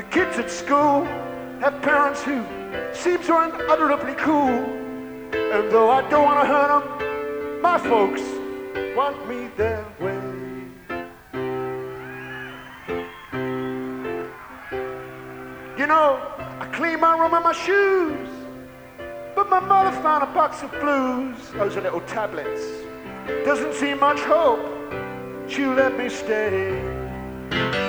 Kids at school have parents who seem so unutterably cool. And though I don't want to hurt them, my folks want me their way. You know, I clean my room and my shoes, but my mother found a box of blues. Those are little tablets. Doesn't seem much hope she'll let me stay.